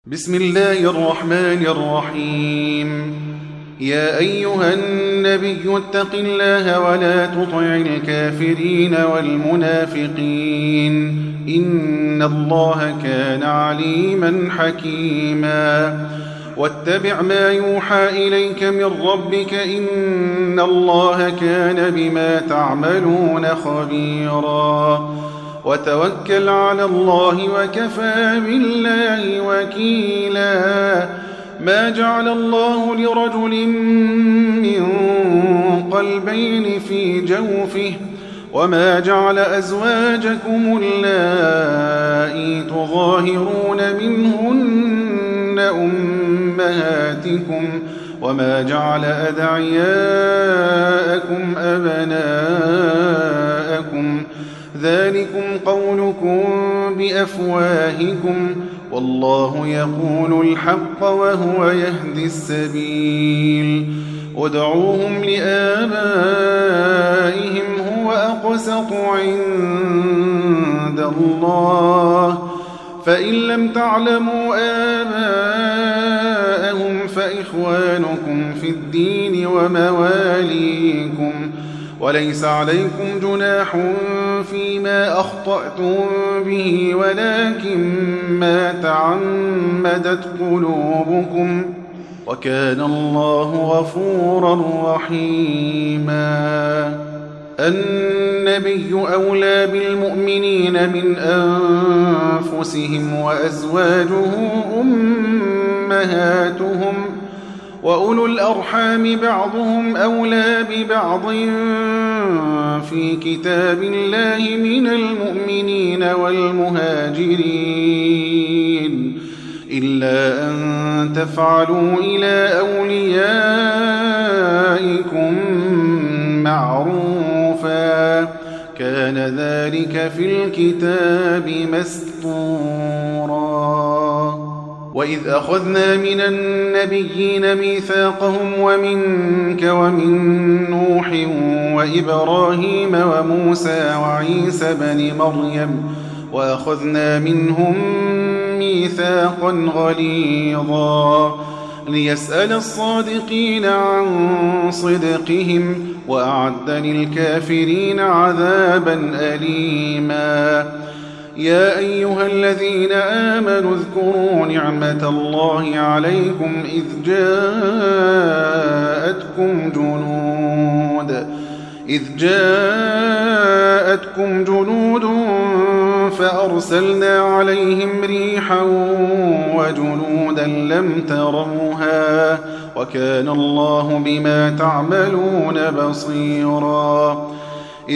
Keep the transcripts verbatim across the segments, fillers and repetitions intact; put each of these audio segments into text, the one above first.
بسم الله الرحمن الرحيم. يا أيها النبي اتق الله ولا تطع الكافرين والمنافقين إن الله كان عليما حكيما. واتبع ما يوحى إليك من ربك إن الله كان بما تعملون خبيرا. وتوكل على الله وكفى بالله وكيلا. ما جعل الله لرجل من قلبين في جوفه وما جعل أزواجكم اللائي تظاهرون منهن أمهاتكم وما جعل أدعياءكم أبناءكم ذلكم قولكم بأفواهكم والله يقول الحق وهو يهدي السبيل. ادعوهم لآبائهم هو أقسط عند الله فإن لم تعلموا آباءهم فإخوانكم في الدين ومواليكم وليس عليكم جناح فيما أخطأتم به ولكن ما تعمدت قلوبكم وكان الله غفورا رحيما. النبي أولى بالمؤمنين من أنفسهم وأزواجه أمهاتهم وأولو الأرحام بعضهم أولى ببعض في كتاب الله من المؤمنين والمهاجرين إلا أن تفعلوا إلى أوليائكم معروفا كان ذلك في الكتاب مسطورا. وإذ أخذنا من النبيين ميثاقهم ومنك ومن نوح وإبراهيم وموسى وعيسى بن مريم وأخذنا منهم ميثاقا غليظا ليسأل الصادقين عن صدقهم وأعد للكافرين عذابا أليما. يا أيها الذين آمنوا اذكروا نعمة الله عليكم إذ جاءتكم جنود إذ جاءتكم جنود فأرسلنا عليهم ريحا وجنودا لم تروها وكان الله بما تعملون بصيرا. إذ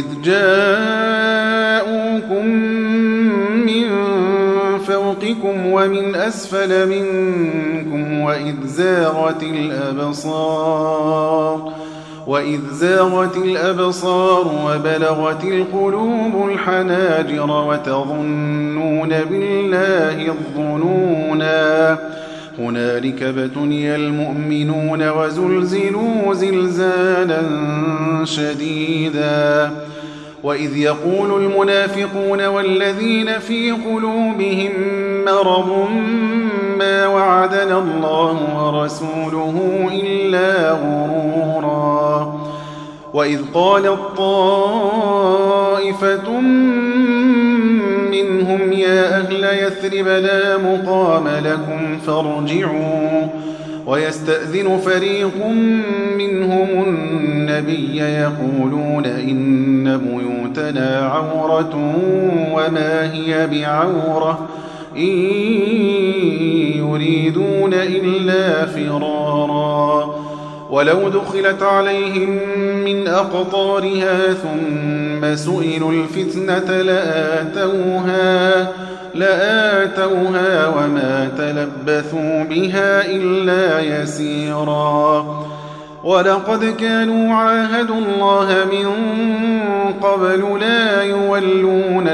جاءوكم من فوقكم ومن أسفل منكم وإذ زاغت الأبصار وإذ زاغت الأبصار وبلغت القلوب الحناجر وتظنون بالله الظنونا هنالك ابتلي المؤمنون وزلزلوا زلزالا شديدا. وإذ يقول المنافقون والذين في قلوبهم مرض ما وعدنا الله ورسوله إلا غرورا. وإذ قالت طائفة منهم يا أهل يثرب لا مقام لكم فارجعوا ويستأذن فريق منهم النبي يقولون إن بيوتنا عورة وما هي بعورة إن يريدون إلا فرارا. ولو دخلت عليهم من أقطارها ثم سئلوا الفتنة لآتوها لآتوها وما تلبثوا بها إلا يسيرا. ولقد كانوا عاهدوا الله من قبل لا يولون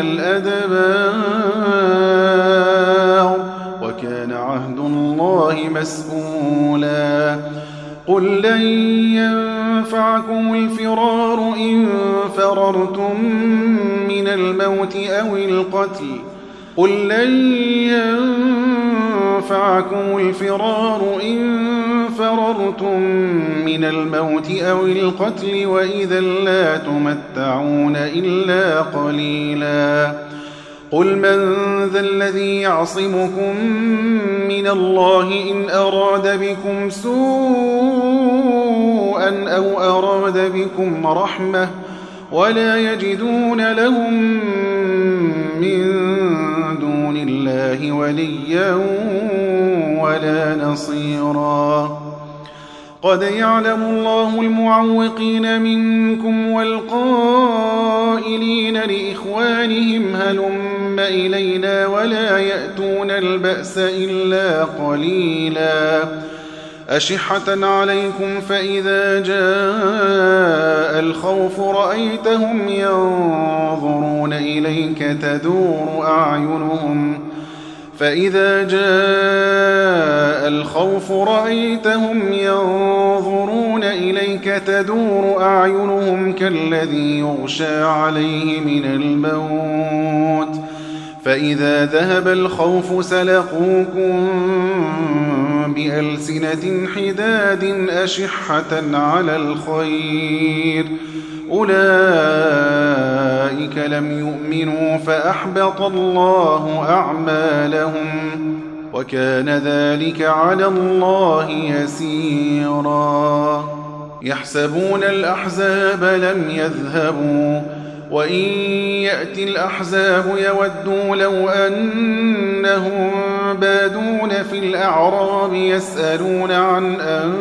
الأدبار وكان عهد الله مسؤولا. قل لن ينفعكم الفرار إن فررتم من الموت أو القتل قل لن ينفعكم الفرار إن فررتم من الموت أو القتل وإذا لا تمتعون إلا قليلا قل من ذا الذي يعصمكم من الله إن أراد بكم سوءا أو أراد بكم رحمة ولا يجدون لهم من دون الله وليا ولا نصيرا قد يعلم الله المعوقين منكم والقائلين لإخوانهم هلم إلينا ولا يأتون البأس إلا قليلا أشحة عليكم فإذا جاء الخوف رأيتهم ينظرون إليك تدور أعينهم فإذا جاء الخوف رأيتهم ينظرون إليك تدور أعينهم كالذي يغشى عليه من الموت فإذا ذهب الخوف سلقوكم بألسنة حداد أشحة على الخير أولئك لم يؤمنوا فأحبط الله أعمالهم وكان ذلك على الله يسيرا يحسبون الأحزاب لم يذهبوا وإن يأتي الأحزاب يودوا لو أنهم بادون في الأعراب يسألون عن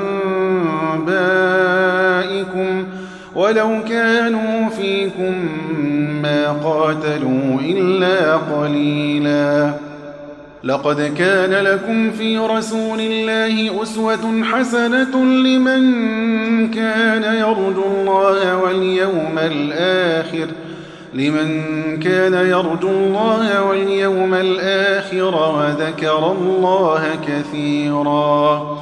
أنبائكم ولو كانوا فيكم ما قاتلوا إلا قليلا لقد كان لكم في رسول الله أسوة حسنة لمن كان يرجو الله واليوم الآخر لمن كان يرجو الله واليوم الآخر وذكر الله كثيرا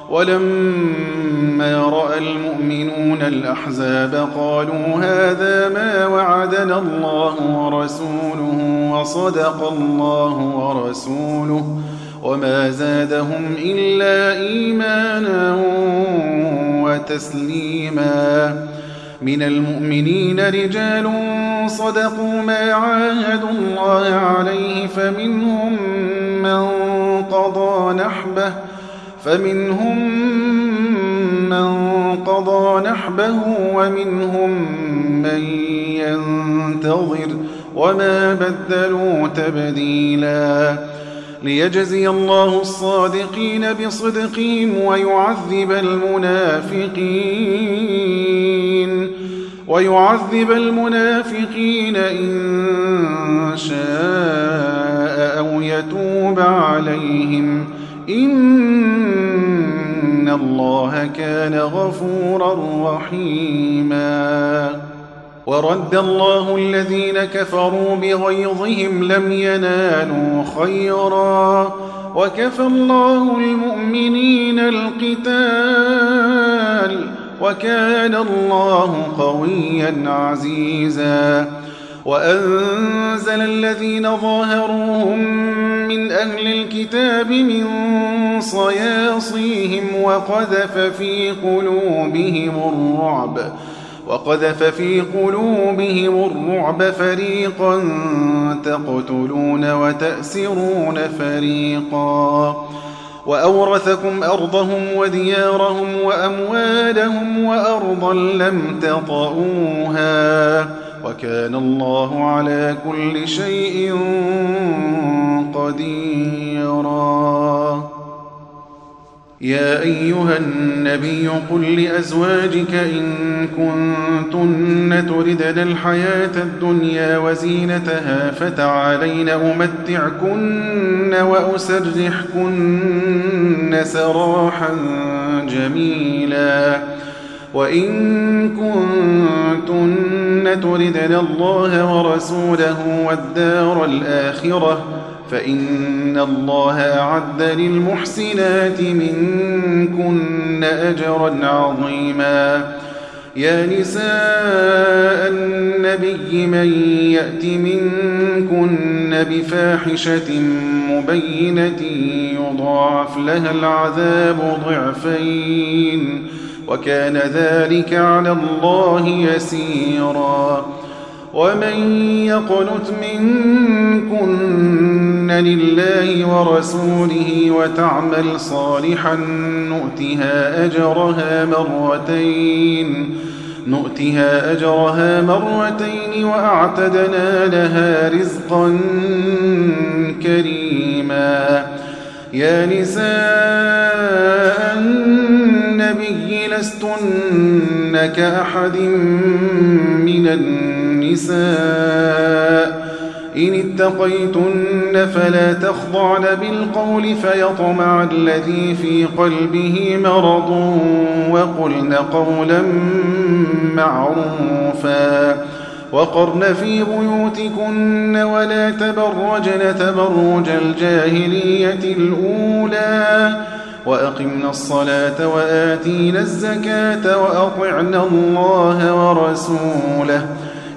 ولما رأى المؤمنون الأحزاب قالوا هذا ما وعدنا الله ورسوله وصدق الله ورسوله وما زادهم إلا إيمانا وتسليما من المؤمنين رجال صدقوا ما عاهدوا الله عليه فمنهم من قضى نحبه فمنهم من قضى نحبه ومنهم من ينتظر وما بدلوا تبديلا ليجزي الله الصادقين بصدقهم ويعذب المنافقين ويعذب المنافقين إن شاء أو يتوب عليهم إن الله كان غفورا رحيما ورد الله الذين كفروا بغيظهم لم ينالوا خيرا وكفى الله المؤمنين القتال وكان الله قويا عزيزا وأنزل الذين ظاهروهم من أهل الكتاب من صياصيهم وقذف في قلوبهم الرعب وقذف في قلوبهم الرعب فريقا تقتلون وتأسرون فريقا وأورثكم أرضهم وديارهم وأموالهم وأرضا لم تطئوها وكان الله على كل شيء قديرا يا أيها النبي قل لأزواجك إن كنتن تردن الحياة الدنيا وزينتها فتعالين أمتعكن وأسرحكن سراحا جميلا وإن كنتن تردن الله ورسوله والدار الآخرة فإن الله أعد للمحسنات منكن أجرا عظيما يا نساء النبي من يأت منكن بفاحشة مبينة يضاعف لها العذاب ضعفين وكان ذلك على الله يسيرا. ومن يقنت منكن لله ورسوله وتعمل صالحا نؤتها أجرها مرتين نؤتها أجرها مرتين وأعتدنا لها رزقا كريما. يا نساء النبي لستن كأحد من النساء إن اتقيتن فلا تخضعن بالقول فيطمع الذي في قلبه مرض وقلن قولا معروفا وقرن في بيوتكن ولا تبرجن تبرج الجاهلية الأولى وأقمنا الصلاة وآتينا الزكاة وأطعنا الله ورسوله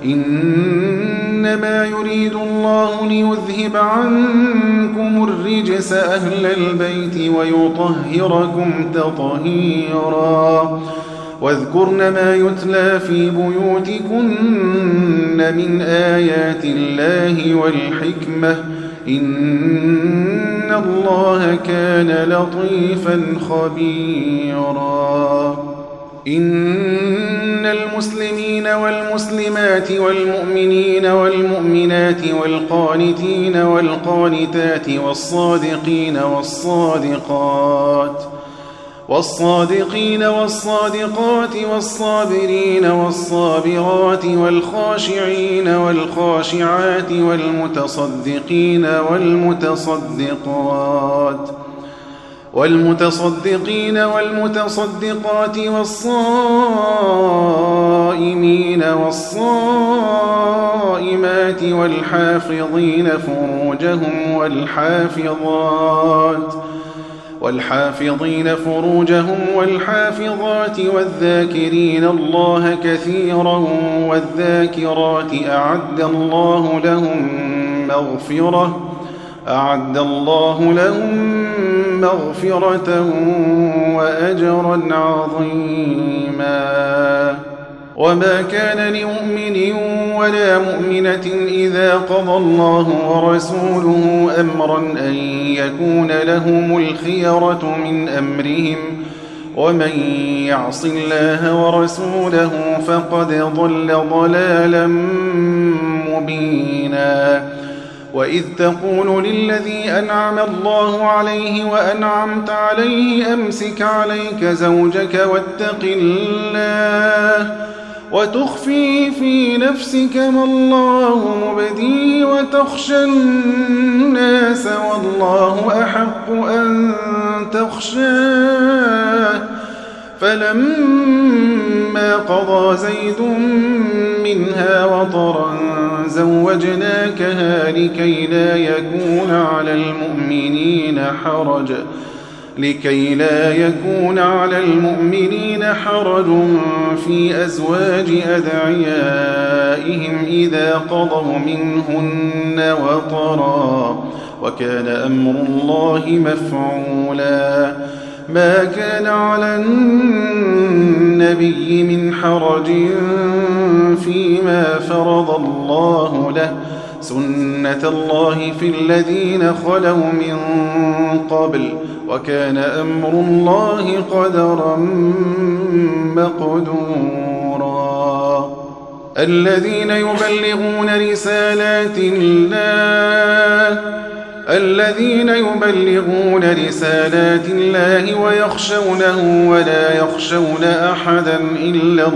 إنما يريد الله ليذهب عنكم الرجس أهل البيت ويطهركم تطهيرا. واذكرن ما يتلى في بيوتكن من آيات الله والحكمة إن الله كان لطيفا خبيرا. إن المسلمين والمسلمات والمؤمنين والمؤمنات والقانتين والقانتات والصادقين والصادقات والصادقين والصادقات والصابرين والصابرات والخاشعين والخاشعات والمتصدقين والمتصدقات والمتصدقين والمتصدقات والصائمين والصائمات والحافظين فروجهم والحافظات والحافظين فروجهم والحافظات والذاكرين الله كثيرا والذاكرات أعد الله لهم مغفرة أعد الله لهم مغفرة وأجرا عظيما. وما كان لمؤمن ولا مؤمنة إذا قضى الله ورسوله أمرا أن يكون لهم الخيرة من أمرهم ومن يعص الله ورسوله فقد ضل ضلالا مبينا. وإذ تقول للذي أنعم الله عليه وأنعمت عليه أمسك عليك زوجك واتق الله وتخفي في نفسك ما الله مبديه وتخشى الناس والله أحق أن تخشاه فلما قضى زيد منها وطرا زوجناكها لكي لا يكون على المؤمنين حرج لكي لا يكون على المؤمنين حرج في أزواج أدعيائهم إذا قضوا منهن وطرا وكان أمر الله مفعولا. ما كان على النبي من حرج فيما فرض الله له سنة الله في الذين خلوا من قبل وكان أمر الله قدرا مقدورا. الذين يبلغون رسالات الله الذين يبلغون رسالات الله ويخشونه ولا يخشون أحدا إلا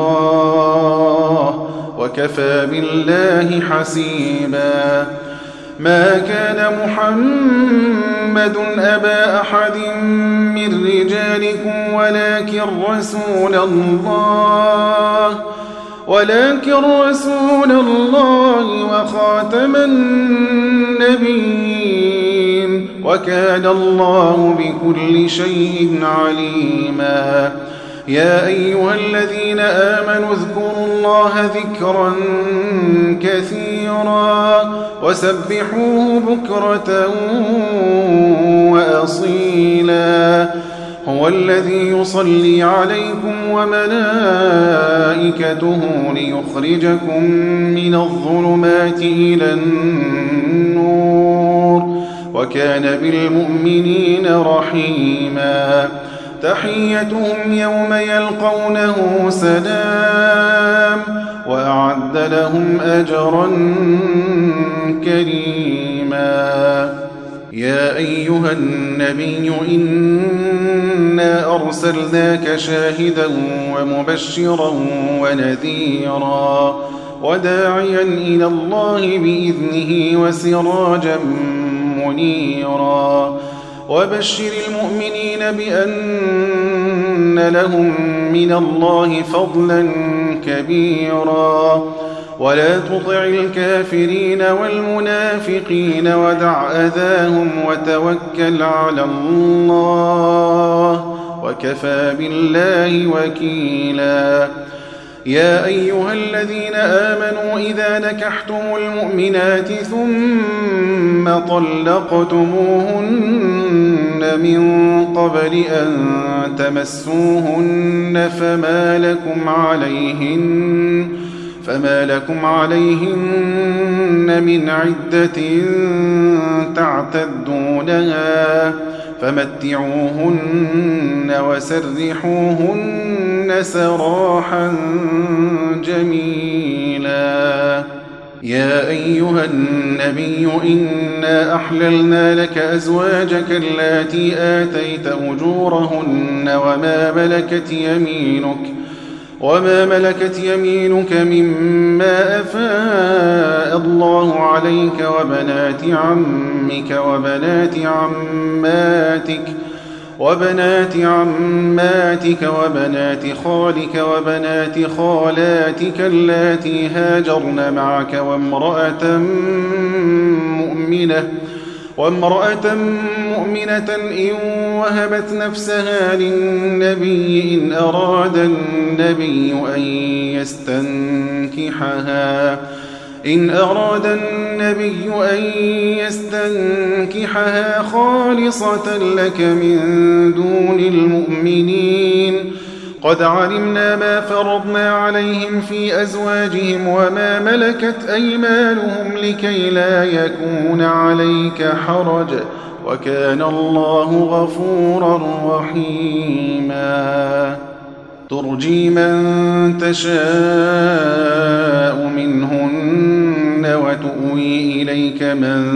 الله وكفى بالله حسيبا. ما كان محمد أبا أحد من رجالكم ولكن رسول الله ولكن رسول الله وخاتم النبيين وكان الله بكل شيء عليما. يا أيها الذين آمنوا اذكروا الله ذكرا كثيرا وسبحوه بكرة وأصيلا هو الذي يصلي عليكم وملائكته ليخرجكم من الظلمات إلى النور وكان بالمؤمنين رحيما تحيتهم يوم يلقونه سلام وأعد لهم أجرا كريما يا أيها النبي إنا أرسلناك شاهدا ومبشرا ونذيرا وداعيا إلى الله بإذنه وسراجا منيرا وبشر المؤمنين بأن لهم من الله فضلا كبيرا ولا تطع الكافرين والمنافقين ودع أذاهم وتوكل على الله وكفى بالله وكيلا يا أيها الذين آمنوا إذا نكحتم المؤمنات ثم طلقتموهن من قبل أن تمسوهن فما لكم عليهن فما لكم عليهن من عدة تعتدونها فمتعوهن وسرحوهن سراحا جميلا يا أيها النبي إنا أحللنا لك أزواجك اللاتي آتيت أجورهن وما ملكت يمينك وما ملكت يمينك مما أفاء الله عليك وبنات عمك وبنات عماتك وبنات عماتك وبنات خالك وبنات خالاتك اللاتي هاجرن معك وامرأة مؤمنة وامرأة مؤمنة إن وهبت نفسها للنبي إن أراد النبي أن يستنكحها إن أراد النبي أن يستنكحها خالصة لك من دون المؤمنين قد علمنا ما فرضنا عليهم في أزواجهم وما ملكت أيمانهم لكي لا يكون عليك حرج وكان الله غفورا رحيما ترجي من تشاء منهن وتؤوي إليك من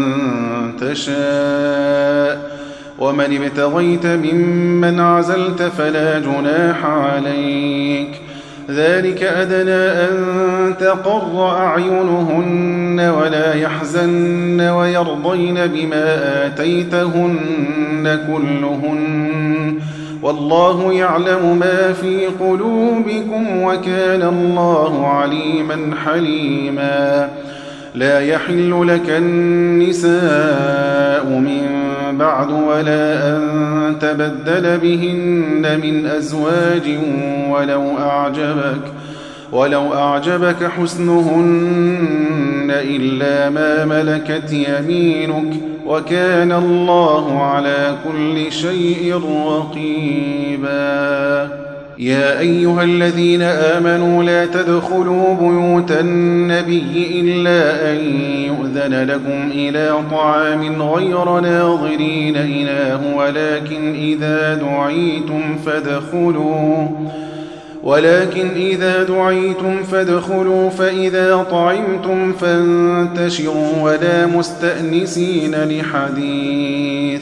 تشاء ومن ابتغيت ممن عزلت فلا جناح عليك ذلك أدنى أن تقر أعينهن ولا يحزن ويرضين بما آتيتهن كلهن والله يعلم ما في قلوبكم وكان الله عليما حليما لا يحل لك النساء من بعد ولا أن تبدل بهن من أزواج ولو أعجبك ولو أعجبك حسنهن إلا ما ملكت يمينك وكان الله على كل شيء رقيبا يا أيها الذين آمنوا لا تدخلوا بيوت النبي إلا أن يؤذن لكم إلى طعام غير ناظرين إناه ولكن إذا دعيتم فادخلوا ولكن إذا دعيتم فادخلوا فإذا طعمتم فانتشروا ولا مستأنسين لحديث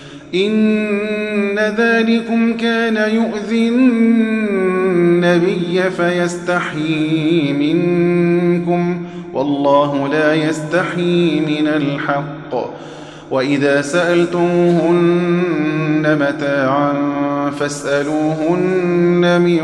إن ذلكم كان يؤذي النبي فيستحيي منكم والله لا يستحيي من الحق وإذا سألتموهن متاعا فاسألوهن من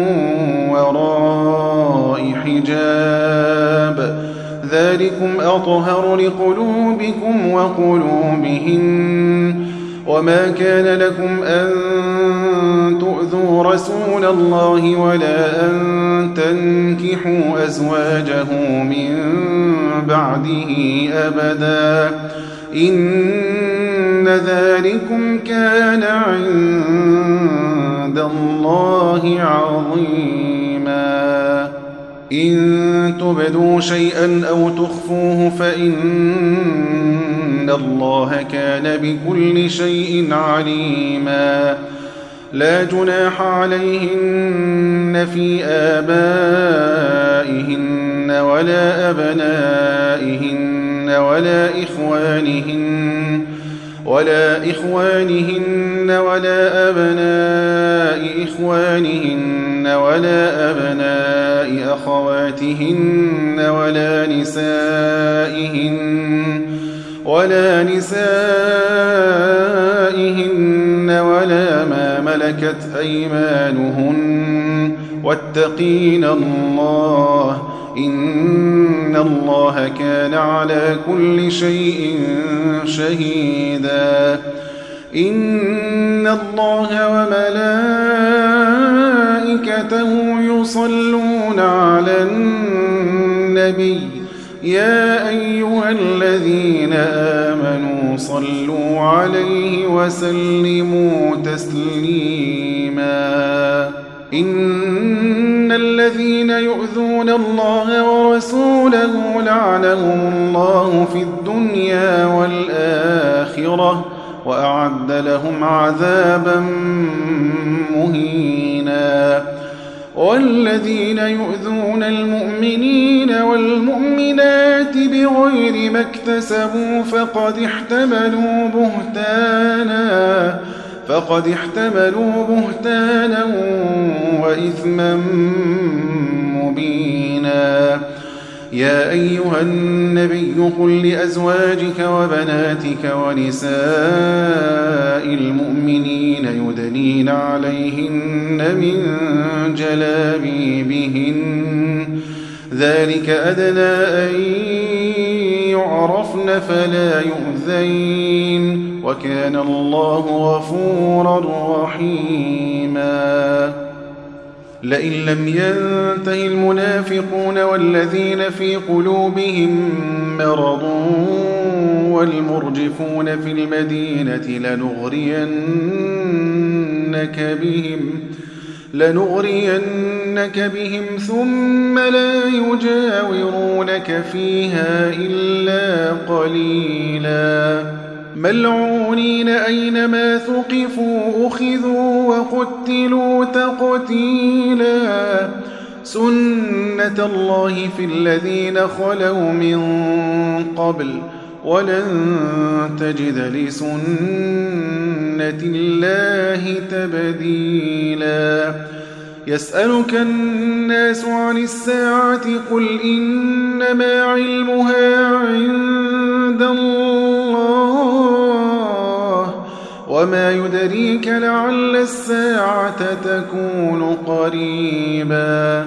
وراء حجاب ذلكم أطهر لقلوبكم وقلوبهن وما كان لكم أن تؤذوا رسول الله ولا أن تنكحوا أزواجه من بعده أبدا إن ذلكم كان عند الله عظيما إن تبدوا شيئا أو تخفوه فإن الله كان بكل شيء عليما لا جناح عليهن في آبائهن ولا أبنائهن ولا إخوانهن ولا إخوانهن ولا أبناء إخوانهن ولا أبناء أخواتهن ولا نسائهن ولا نسائهن ولا ما ملكت أيمانهن واتقين الله إن الله كان على كل شيء شهيدا إن الله وملائكته يصلون على النبي يا أيها الذين آمنوا صلوا عليه وسلموا تسليما إن الذين يؤذون الله ورسوله لعنهم الله في الدنيا والآخرة وأعد لهم عذابا مهينا والذين يؤذون المؤمنين والمؤمنات بغير ما اكتسبوا فقد احتملوا بهتانا فقد احتملوا بهتانا وإثما مبينا يا أيها النبي قل لأزواجك وبناتك ونساء المؤمنين يدنين عليهن من جلابيبهن ذلك أدنى أن يعرفن فلا يؤذين وكان الله غفورا رحيما لئن لم ينته المنافقون والذين في قلوبهم مرض والمرجفون في المدينة لنغرينك بهم لنغرينك بهم ثم لا يجاورونك فيها إلا قليلا ملعونين أينما ثقفوا أخذوا وقتلوا تقتيلا سنة الله في الذين خلوا من قبل ولن تجد لسنة الله تبديلا يسألك الناس عن الساعة قل إنما علمها عند الله وما يدريك لعل الساعة تكون قريبا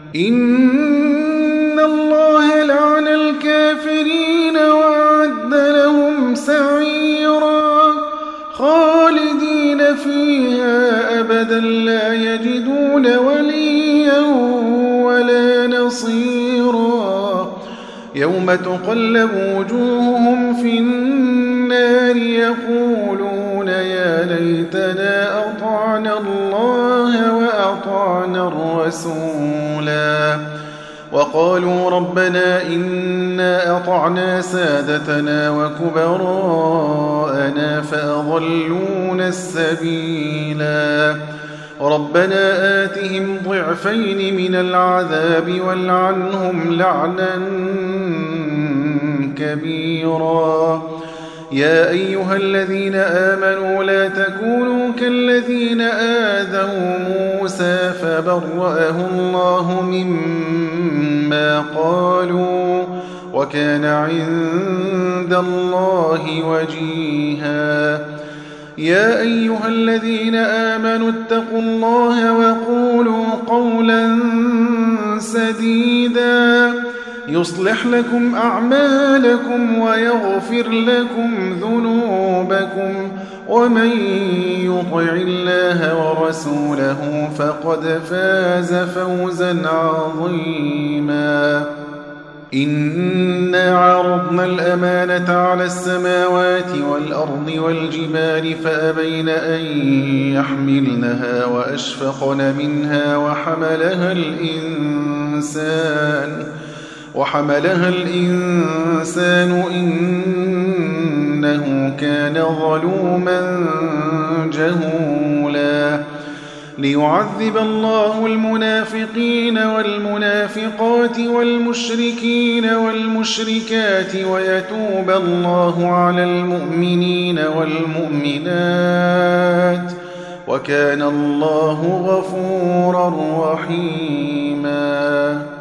إن الله لعن الكافرين وأعد لهم سعيرا خالدين فيها أبدا لا يجدون وليا ولا نصيرا يوم تقلب وجوههم في النار يقولون يا ليتنا أطعنا الله وأطعنا الرسولا وقالوا ربنا إنا أطعنا سادتنا وكبراءنا فأضلونا السبيلا ربنا آتهم ضعفين من العذاب والعنهم لعنا كبيرا يا أيها الذين آمنوا لا تكونوا كالذين آذوا موسى فبرأه الله مما قالوا وكان عند الله وجيها يا أيها الذين آمنوا اتقوا الله وقولوا قولا سديدا يصلح لكم أعمالكم ويغفر لكم ذنوبكم ومن يطع الله ورسوله فقد فاز فوزا عظيما إنا عرضنا الأمانة على السماوات والأرض والجبال فأبين أن يحملنها وأشفقن منها وحملها الإنسان وحملها الإنسان إنه كان ظلوما جهولا ليعذب الله المنافقين والمنافقات والمشركين والمشركات ويتوب الله على المؤمنين والمؤمنات وكان الله غفورا رحيما.